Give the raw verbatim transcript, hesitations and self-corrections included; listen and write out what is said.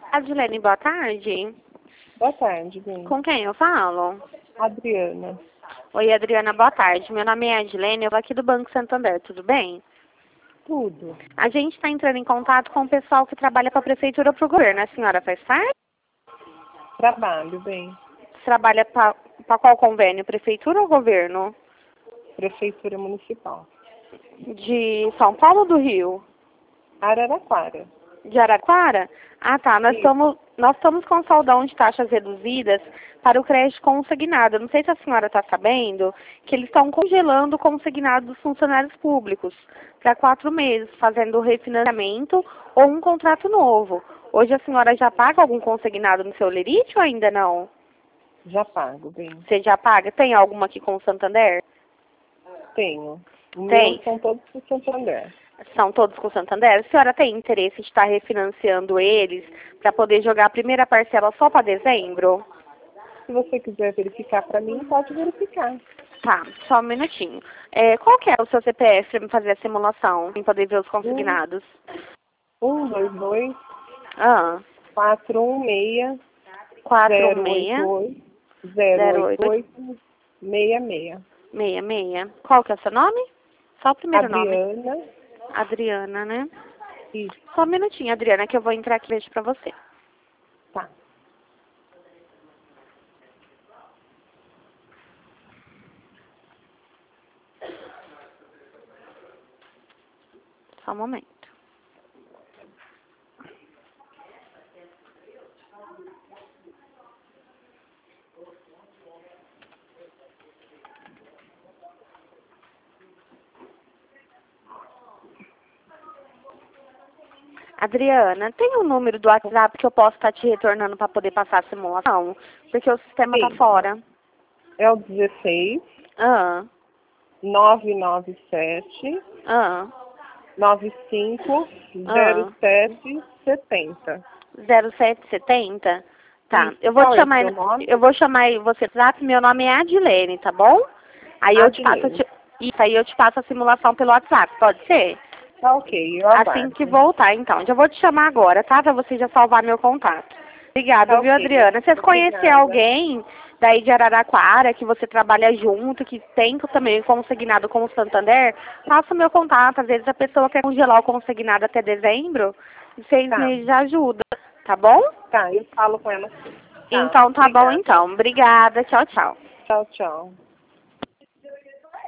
Adilene, boa tarde. Boa tarde, bem. Com quem eu falo? Adriana. Oi, Adriana, boa tarde. Meu nome é Adilene, eu vou aqui do Banco Santander, tudo bem? Tudo. A gente está entrando em contato com o pessoal que trabalha para a prefeitura ou para o governo. A senhora faz parte? Trabalho, bem. Trabalha para qual convênio? Prefeitura ou governo? Prefeitura Municipal. De São Paulo ou do Rio? Araraquara. De Araraquara? Ah, tá. Nós Isso. estamos nós estamos com saldão de taxas reduzidas para o crédito consignado. Não sei se a senhora está sabendo que eles estão congelando o consignado dos funcionários públicos para quatro meses, fazendo refinanciamento ou um contrato novo. Hoje a senhora já paga algum consignado no seu lerite ou ainda não? Já pago, bem. Você já paga? Tem alguma aqui com o Santander? Tenho. Os Tem. meus são todos do Santander. São todos com o Santander? A senhora tem interesse de estar refinanciando eles para poder jogar a primeira parcela só para dezembro? Se você quiser verificar para mim, pode verificar. Tá, só um minutinho. É, qual que é o seu C P F para me fazer a simulação, para poder ver os consignados? Um, dois, dois, Ah, quatro, um, seis, quatro zero, seis, oito, oito, zero, zero oito, oito, oito, seis, seis. seis seis. Qual que é o seu nome? Só o primeiro nome. Adriana. Adriana, né? Isso. Só um minutinho, Adriana, que eu vou entrar aqui e vejo para você. Tá. Só um momento. Adriana, tem um número do WhatsApp que eu posso estar te retornando para poder passar a simulação? Porque o sistema tá Sim. fora. É o dezesseis, Ah, nove nove sete, ah, nove cinco, zero sete, setenta. zero sete setenta? Tá, Isso. eu vou Qual te é o chamar, seu nome? eu vou chamar você no WhatsApp, meu nome é Adilene, tá bom? Aí eu te passo, Adilene. isso, aí eu te passo a simulação pelo WhatsApp, pode ser? Tá ok, eu Assim aguardo. que voltar, então. Já vou te chamar agora, tá? Pra você já salvar meu contato. Obrigada, Tá viu, ok. Adriana? Vocês conhecer Obrigada. alguém daí de Araraquara, que você trabalha junto, que tem também consignado com o Santander, passa o meu contato. Às vezes a pessoa quer congelar o consignado até dezembro, e seis Tá, meses já ajuda, tá bom? tá, eu falo com ela sim. Tá, Então tá bom, obrigada. então. Obrigada. Tchau, tchau. Tchau, tchau.